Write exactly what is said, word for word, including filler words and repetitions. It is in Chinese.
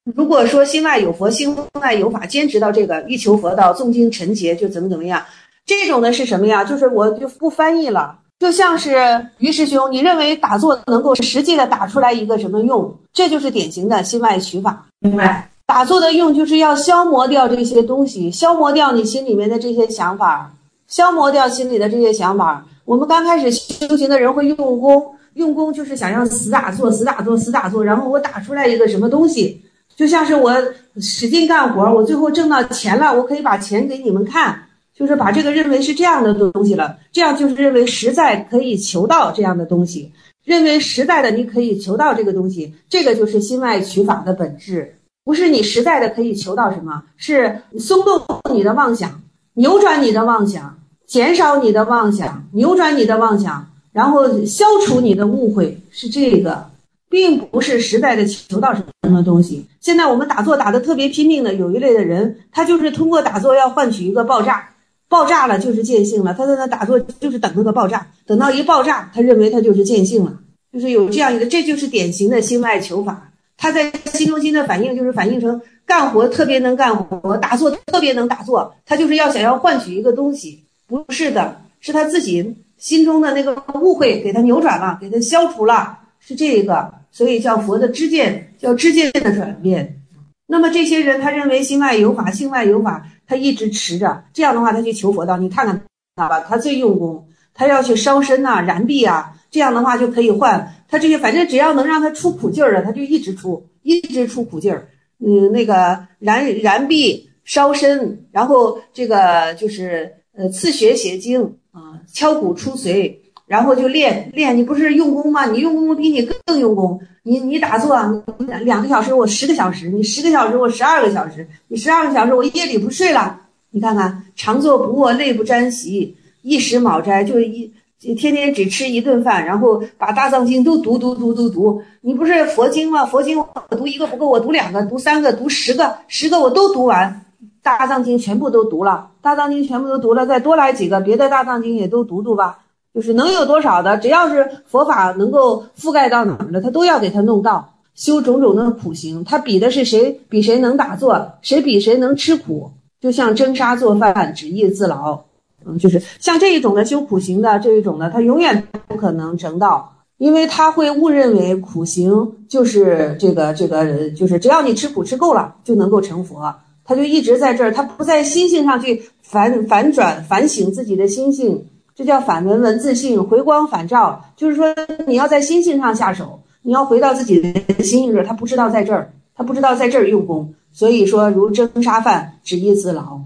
如果说心外有佛，心外有法，坚持到这个欲求佛道，纵经尘劫，就怎么怎么样，这种的是什么呀？就是我就不翻译了。就像是于师兄，你认为打坐能够实际的打出来一个什么用？这就是典型的心外取法。 明白。 打坐的用就是要消磨掉这些东西，消磨掉你心里面的这些想法，消磨掉心里的这些想法。我们刚开始修行的人会用功，用功就是想让死打坐，死打坐，死打坐，然后我打出来一个什么东西，就像是我使劲干活，我最后挣到钱了，我可以把钱给你们看。就是把这个认为是这样的东西了，这样就是认为实在可以求到这样的东西，认为实在的你可以求到这个东西，这个就是心外取法的本质。不是你实在的可以求到什么，是松动你的妄想，扭转你的妄想，减少你的妄想，扭转你的妄想，然后消除你的误会，是这个，并不是实在的求到什么东西。现在我们打坐打得特别拼命的有一类的人，他就是通过打坐要换取一个爆炸，爆炸了就是见性了，他在那打坐就是等那个爆炸，等到一爆炸他认为他就是见性了，就是有这样一个，这就是典型的心外求法。他在心中心的反应就是反映成干活特别能干活，打坐特别能打坐，他就是要想要换取一个东西。不是的，是他自己心中的那个误会给他扭转了，给他消除了，是这个，所以叫佛的知见，叫知见的转变。那么这些人他认为心外有法，心外有法，他一直持着，这样的话他去求佛道，你看看他吧，他最用功，他要去烧身啊，燃臂啊，这样的话就可以换他这些，反正只要能让他出苦劲儿的，他就一直出，一直出苦劲儿。嗯，那个燃燃臂、烧身，然后这个就是呃刺血写经啊，敲鼓出髓，然后就练练。你不是用功吗？你用功比你更用功。你你打坐两个小时，我十个小时；你十个小时，我十二个小时；你十二个小时，我夜里不睡了。你看看，常坐不卧，累不沾席，一食卯斋，就一。天天只吃一顿饭，然后把大藏经都读读读读读。你不是佛经吗？佛经我读一个不够，我读两个，读三个，读十个，十个我都读完。大藏经全部都读了，大藏经全部都读了，再多来几个别的大藏经也都读读吧。就是能有多少的，只要是佛法能够覆盖到哪儿的，他都要给他弄到。修种种的苦行，他比的是谁比谁能打坐，谁比谁能吃苦。就像蒸沙做饭，只意自劳。嗯，就是像这一种的修苦行的这一种的，他永远不可能成道，因为他会误认为苦行就是这个这个就是只要你吃苦吃够了就能够成佛，他就一直在这儿，他不在心性上去反反转反省自己的心性，这叫反闻闻自性，回光返照，就是说你要在心性上下手，你要回到自己的心性这儿，他不知道在这儿，他不知道在这儿用功，所以说如蒸沙饭，只意自劳。